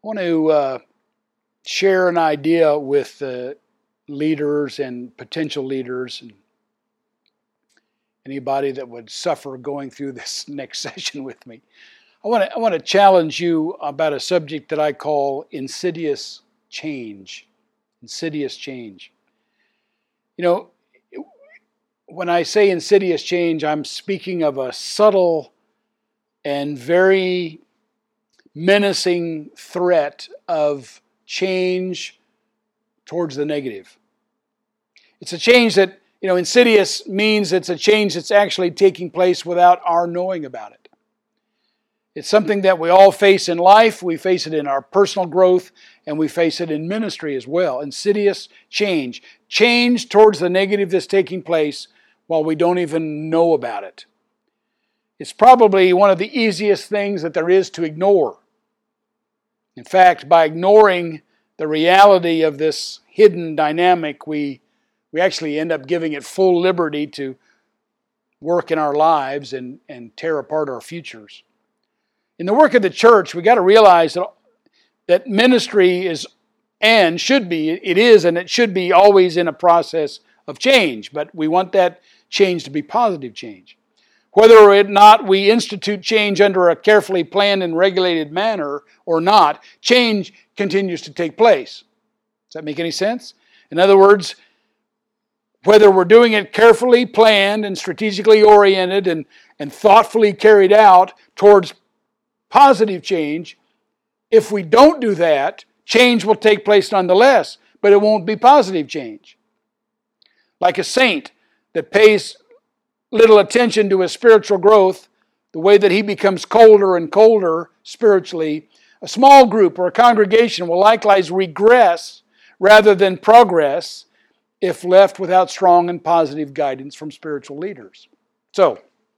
I want to share an idea with leaders and potential leaders and anybody that would suffer going through this next session with me. I want to challenge you about a subject that I call insidious change. Insidious change. You know, when I say insidious change, I'm speaking of a subtle and very menacing threat of change towards the negative. It's a change that, insidious means it's a change that's actually taking place without our knowing about it. It's something that we all face in life. We face it in our personal growth, and we face it in ministry as well. Insidious change. Change towards the negative that's taking place while we don't even know about it. It's probably one of the easiest things that there is to ignore. In fact, by ignoring the reality of this hidden dynamic, we actually end up giving it full liberty to work in our lives and tear apart our futures. In the work of the church, we got to realize that ministry is and should be, it is and it should be always in a process of change, but we want that change to be positive change. Whether or not we institute change under a carefully planned and regulated manner or not, change continues to take place. Does that make any sense? In other words, whether we're doing it carefully planned and strategically oriented and thoughtfully carried out towards positive change, if we don't do that, change will take place nonetheless, but it won't be positive change. Like a saint that pays little attention to his spiritual growth, the way that he becomes colder and colder spiritually, a small group or a congregation will likewise regress rather than progress if left without strong and positive guidance from spiritual leaders. So,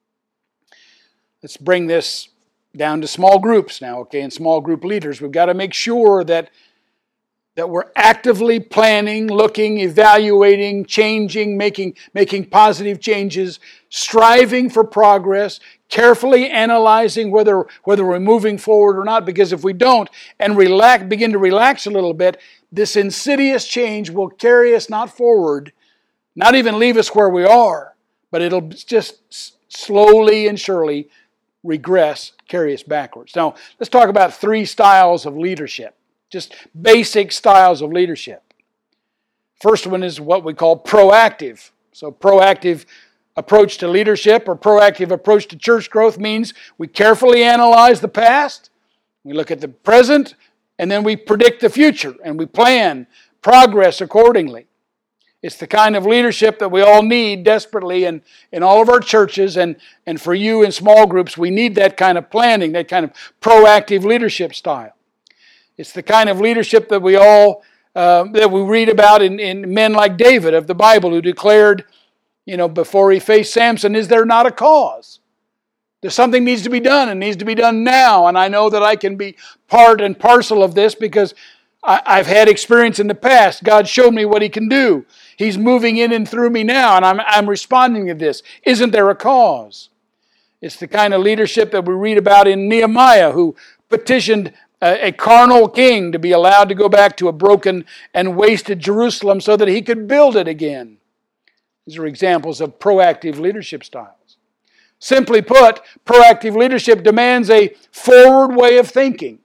let's bring this down to small groups now, okay? And small group leaders, we've got to make sure that we're actively planning, looking, evaluating, changing, making positive changes, striving for progress, carefully analyzing whether we're moving forward or not, because if we don't and begin to relax a little bit, this insidious change will carry us not forward, not even leave us where we are, but it'll just slowly and surely regress, carry us backwards. Now, let's talk about 3 styles of leadership. Just basic styles of leadership. First one is what we call proactive. So proactive approach to leadership or proactive approach to church growth means we carefully analyze the past, we look at the present, and then we predict the future and we plan progress accordingly. It's the kind of leadership that we all need desperately in all of our churches, and for you in small groups, we need that kind of planning, that kind of proactive leadership style. It's the kind of leadership that we read about in men like David of the Bible, who declared, before he faced Samson, is there not a cause? There's something needs to be done and needs to be done now, and I know that I can be part and parcel of this because I've had experience in the past. God showed me what He can do. He's moving in and through me now, and I'm responding to this. Isn't there a cause? It's the kind of leadership that we read about in Nehemiah, who petitioned a carnal king to be allowed to go back to a broken and wasted Jerusalem so that he could build it again. These are examples of proactive leadership styles. Simply put, proactive leadership demands a forward way of thinking.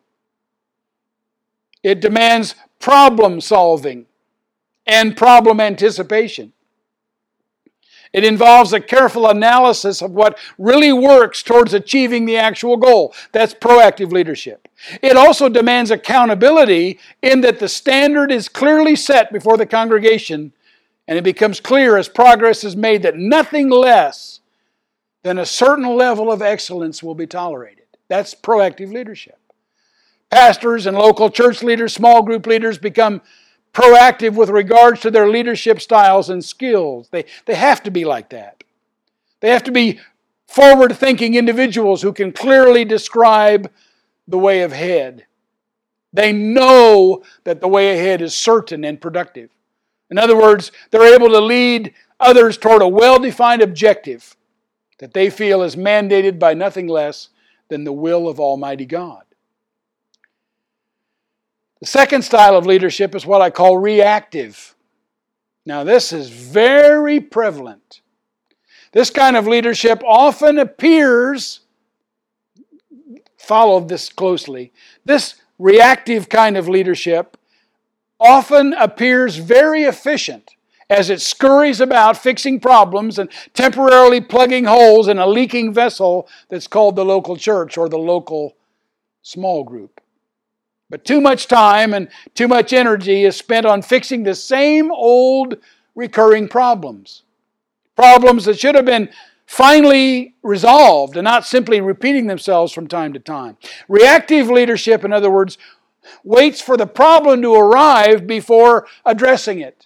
It demands problem solving and problem anticipation. It involves a careful analysis of what really works towards achieving the actual goal. That's proactive leadership. It also demands accountability in that the standard is clearly set before the congregation, and it becomes clear as progress is made that nothing less than a certain level of excellence will be tolerated. That's proactive leadership. Pastors and local church leaders, small group leaders become proactive with regards to their leadership styles and skills. They have to be like that. They have to be forward-thinking individuals who can clearly describe the way ahead. They know that the way ahead is certain and productive. In other words, they're able to lead others toward a well-defined objective that they feel is mandated by nothing less than the will of Almighty God. The second style of leadership is what I call reactive. Now, this is very prevalent. This kind of leadership often appears, follow this closely, this reactive kind of leadership often appears very efficient as it scurries about fixing problems and temporarily plugging holes in a leaking vessel that's called the local church or the local small group. But too much time and too much energy is spent on fixing the same old recurring problems. Problems that should have been finally resolved and not simply repeating themselves from time to time. Reactive leadership, in other words, waits for the problem to arrive before addressing it.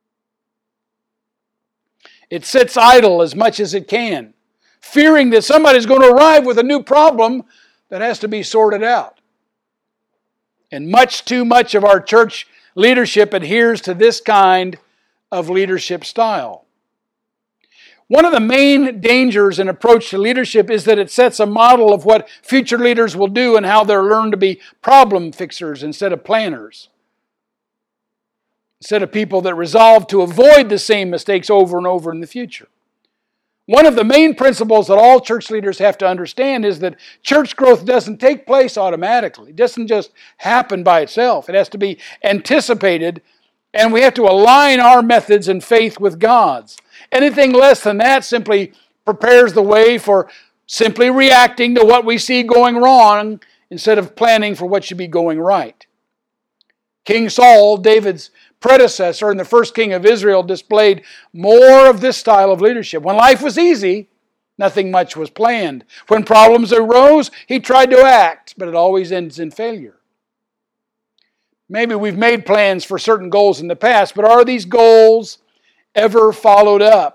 It sits idle as much as it can, fearing that somebody's going to arrive with a new problem that has to be sorted out. And much too much of our church leadership adheres to this kind of leadership style. One of the main dangers in approach to leadership is that it sets a model of what future leaders will do and how they'll learn to be problem fixers instead of planners. Instead of people that resolve to avoid the same mistakes over and over in the future. One of the main principles that all church leaders have to understand is that church growth doesn't take place automatically. It doesn't just happen by itself. It has to be anticipated, and we have to align our methods and faith with God's. Anything less than that simply prepares the way for simply reacting to what we see going wrong instead of planning for what should be going right. King Saul, David's predecessor and the first king of Israel, displayed more of this style of leadership. When life was easy, nothing much was planned. When problems arose, he tried to act, but it always ends in failure. Maybe we've made plans for certain goals in the past, but are these goals ever followed up?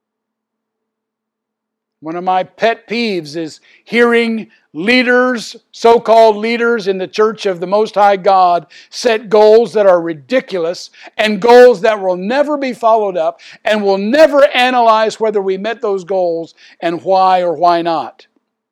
One of my pet peeves is hearing leaders, so-called leaders in the church of the Most High God, set goals that are ridiculous and goals that will never be followed up and will never analyze whether we met those goals and why or why not.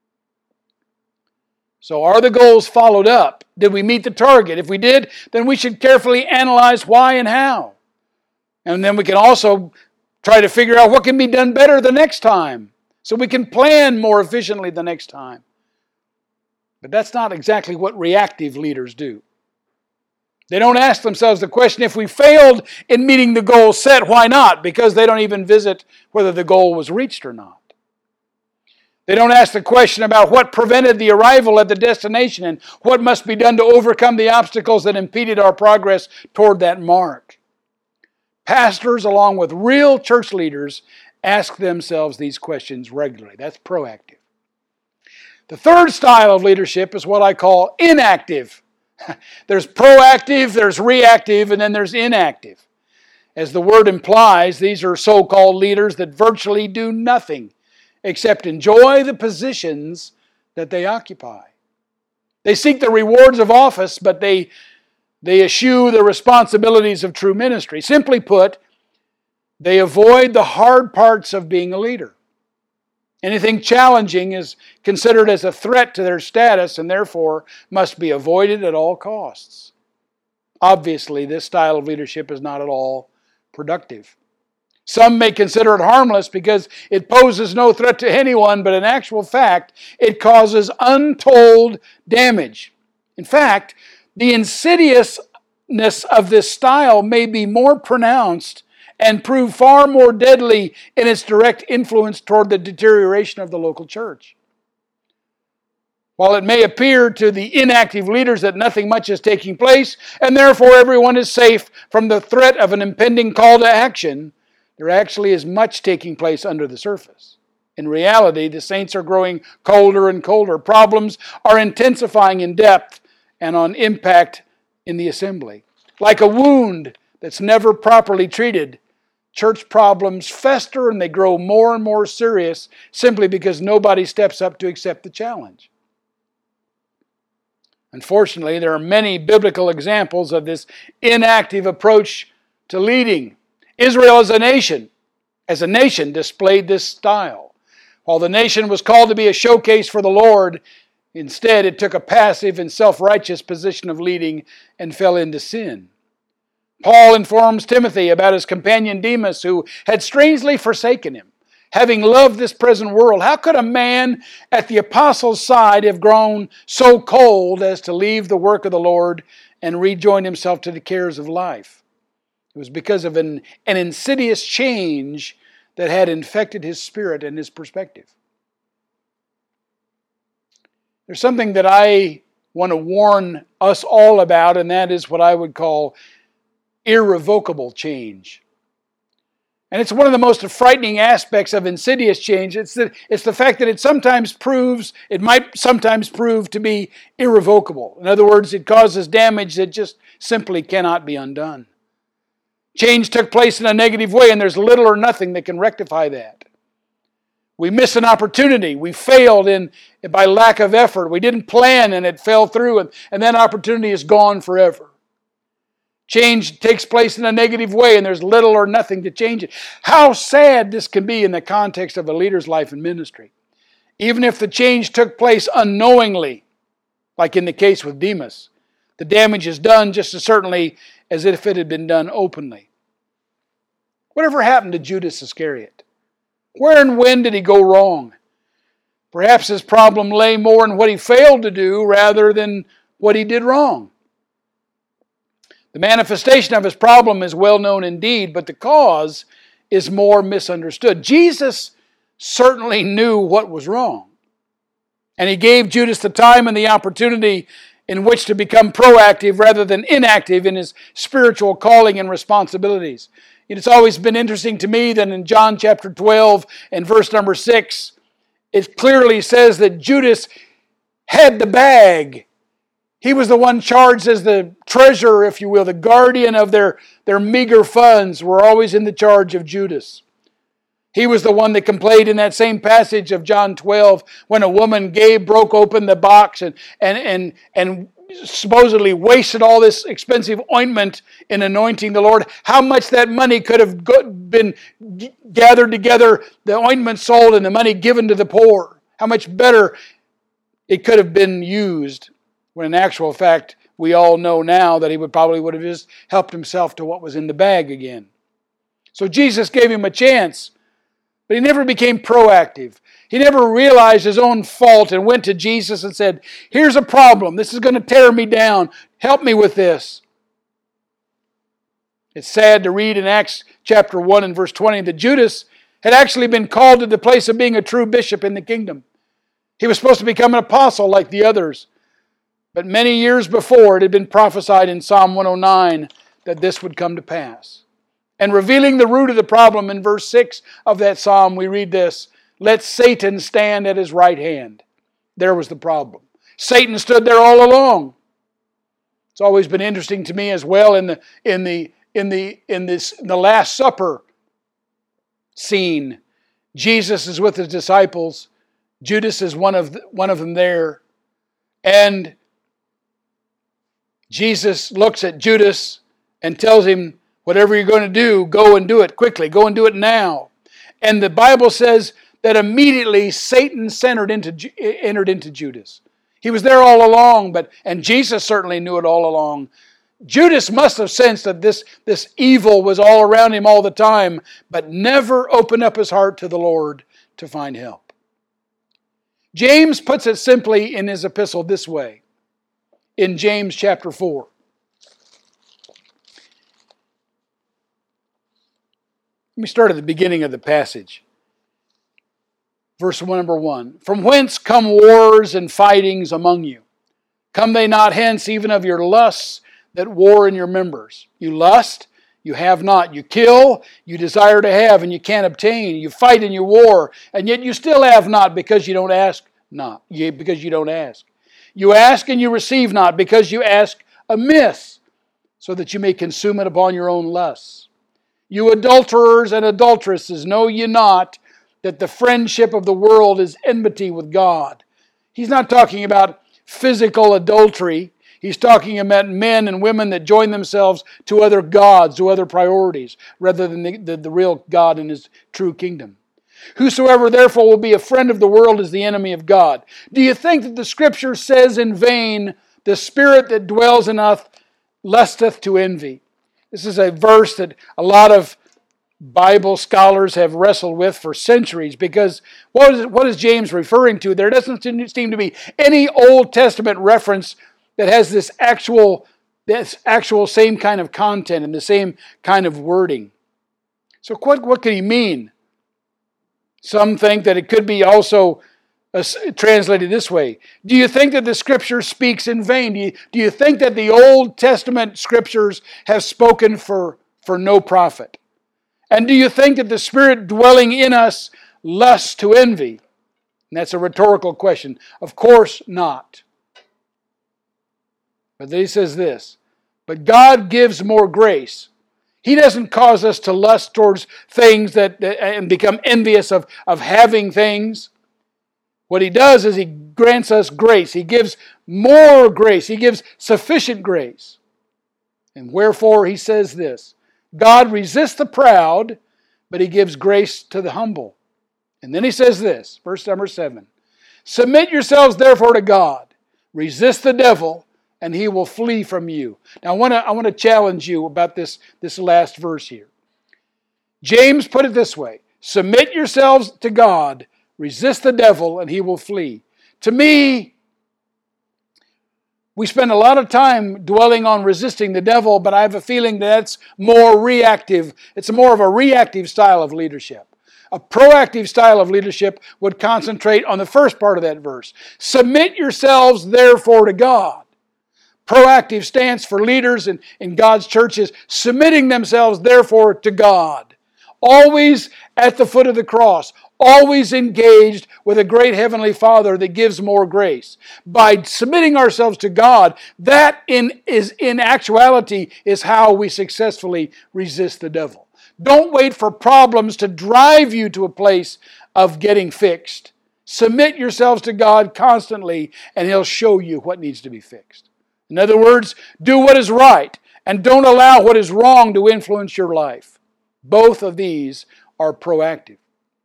So are the goals followed up? Did we meet the target? If we did, then we should carefully analyze why and how. And then we can also try to figure out what can be done better the next time, so we can plan more efficiently the next time. But that's not exactly what reactive leaders do. They don't ask themselves the question, if we failed in meeting the goal set, why not? Because they don't even visit whether the goal was reached or not. They don't ask the question about what prevented the arrival at the destination and what must be done to overcome the obstacles that impeded our progress toward that mark. Pastors, along with real church leaders, ask themselves these questions regularly. That's proactive. The third style of leadership is what I call inactive. There's proactive, there's reactive, and then there's inactive. As the word implies, these are so-called leaders that virtually do nothing except enjoy the positions that they occupy. They seek the rewards of office, but they eschew the responsibilities of true ministry. Simply put, they avoid the hard parts of being a leader. Anything challenging is considered as a threat to their status and therefore must be avoided at all costs. Obviously, this style of leadership is not at all productive. Some may consider it harmless because it poses no threat to anyone, but in actual fact, it causes untold damage. In fact, the insidiousness of this style may be more pronounced and prove far more deadly in its direct influence toward the deterioration of the local church. While it may appear to the inactive leaders that nothing much is taking place, and therefore everyone is safe from the threat of an impending call to action, there actually is much taking place under the surface. In reality, the saints are growing colder and colder. Problems are intensifying in depth and on impact in the assembly. Like a wound that's never properly treated, church problems fester and they grow more and more serious simply because nobody steps up to accept the challenge. Unfortunately, there are many biblical examples of this inactive approach to leading. Israel as a nation displayed this style. While the nation was called to be a showcase for the Lord, Instead, it took a passive and self-righteous position of leading and fell into sin. Paul informs Timothy about his companion Demas, who had strangely forsaken him, having loved this present world. How could a man at the apostles' side have grown so cold as to leave the work of the Lord and rejoin himself to the cares of life? It was because of an insidious change that had infected his spirit and his perspective. There's something that I want to warn us all about, and that is what I would call irrevocable change. And it's one of the most frightening aspects of insidious change. It's the fact that it might sometimes prove to be irrevocable. In other words, it causes damage that just simply cannot be undone. Change took place in a negative way, and there's little or nothing that can rectify that. We miss an opportunity. We failed by lack of effort. We didn't plan and it fell through, and that opportunity is gone forever. Change takes place in a negative way, and there's little or nothing to change it. How sad this can be in the context of a leader's life and ministry. Even if the change took place unknowingly, like in the case with Demas, the damage is done just as certainly as if it had been done openly. Whatever happened to Judas Iscariot? Where and when did he go wrong? Perhaps his problem lay more in what he failed to do rather than what he did wrong. The manifestation of his problem is well known indeed, but the cause is more misunderstood. Jesus certainly knew what was wrong, and he gave Judas the time and the opportunity in which to become proactive rather than inactive in his spiritual calling and responsibilities. It's always been interesting to me that in John chapter 12 and verse number 6, it clearly says that Judas had the bag. He was the one charged as the treasurer, if you will, the guardian of their meager funds were always in the charge of Judas. He was the one that complained in that same passage of John 12 when a woman broke open the box and supposedly wasted all this expensive ointment in anointing the Lord. How much that money could have been gathered together, the ointment sold and the money given to the poor. How much better it could have been used, when in actual fact, we all know now that he would have just helped himself to what was in the bag again. So Jesus gave him a chance, but he never became proactive. He never realized his own fault and went to Jesus and said, "Here's a problem. This is going to tear me down. Help me with this." It's sad to read in Acts chapter 1 and verse 20 that Judas had actually been called to the place of being a true bishop in the kingdom. He was supposed to become an apostle like the others. But many years before, it had been prophesied in Psalm 109 that this would come to pass. And revealing the root of the problem in verse 6 of that psalm, we read this: "Let Satan stand at his right hand." There was the problem. Satan stood there all along. It's always been interesting to me as well in the Last Supper scene. Jesus is with his disciples. Judas is one of them there, and Jesus looks at Judas and tells him, "Whatever you're going to do, go and do it quickly. Go and do it now." And the Bible says that immediately Satan entered into Judas. He was there all along, and Jesus certainly knew it all along. Judas must have sensed that this evil was all around him all the time, but never opened up his heart to the Lord to find help. James puts it simply in his epistle this way, in James chapter 4. Let me start at the beginning of the passage. Verse number 1. "From whence come wars and fightings among you? Come they not hence even of your lusts that war in your members? You lust, you have not. You kill, you desire to have, and you can't obtain. You fight and you war, and yet you still have not because you don't ask not. Because you don't ask. You ask and you receive not because you ask amiss, so that you may consume it upon your own lusts. You adulterers and adulteresses, know ye not that the friendship of the world is enmity with God?" He's not talking about physical adultery. He's talking about men and women that join themselves to other gods, to other priorities, rather than the real God and His true kingdom. Whosoever therefore will be a friend of the world is the enemy of God. Do you think that the Scripture says in vain, the spirit that dwells in us lusteth to envy? This is a verse that a lot of Bible scholars have wrestled with for centuries, because what is James referring to? There doesn't seem to be any Old Testament reference that has this actual same kind of content and the same kind of wording. So what could he mean? Some think that it could be also translated this way. Do you think that the Scripture speaks in vain? Do you think that the Old Testament Scriptures have spoken for no profit? And do you think that the Spirit dwelling in us lusts to envy? And that's a rhetorical question. Of course not. But then he says this, but God gives more grace. He doesn't cause us to lust towards things and become envious of having things. What He does is He grants us grace. He gives more grace. He gives sufficient grace. And wherefore He says this, God resists the proud, but He gives grace to the humble. And then He says this, verse number 7, submit yourselves therefore to God. Resist the devil, and he will flee from you. Now I want to challenge you about this last verse here. James put it this way, submit yourselves to God, resist the devil, and he will flee. To me, we spend a lot of time dwelling on resisting the devil, but I have a feeling that's more reactive. It's more of a reactive style of leadership. A proactive style of leadership would concentrate on the first part of that verse. Submit yourselves therefore to God. Proactive stance for leaders in God's churches, submitting themselves therefore to God. Always at the foot of the cross. Always engaged with a great Heavenly Father that gives more grace. By submitting ourselves to God, that in actuality is how we successfully resist the devil. Don't wait for problems to drive you to a place of getting fixed. Submit yourselves to God constantly, and He'll show you what needs to be fixed. In other words, do what is right, and don't allow what is wrong to influence your life. Both of these are proactive.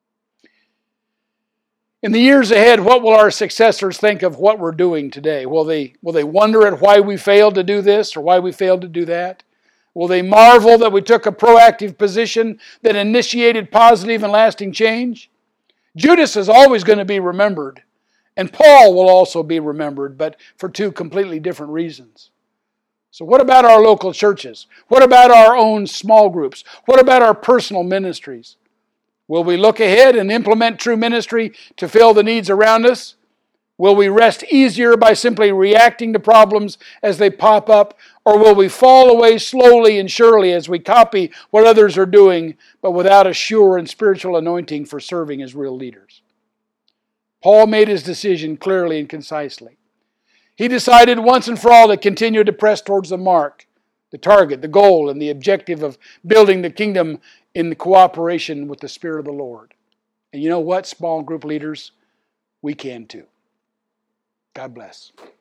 In the years ahead, what will our successors think of what we're doing today? Will they wonder at why we failed to do this or why we failed to do that? Will they marvel that we took a proactive position that initiated positive and lasting change? Judas is always going to be remembered, and Paul will also be remembered, but for two completely different reasons. So what about our local churches? What about our own small groups? What about our personal ministries? Will we look ahead and implement true ministry to fill the needs around us? Will we rest easier by simply reacting to problems as they pop up? Or will we fall away slowly and surely as we copy what others are doing, but without a sure and spiritual anointing for serving as real leaders? Paul made his decision clearly and concisely. He decided once and for all to continue to press towards the mark, the target, the goal, and the objective of building the kingdom in the cooperation with the Spirit of the Lord. And you know what, small group leaders? We can too. God bless.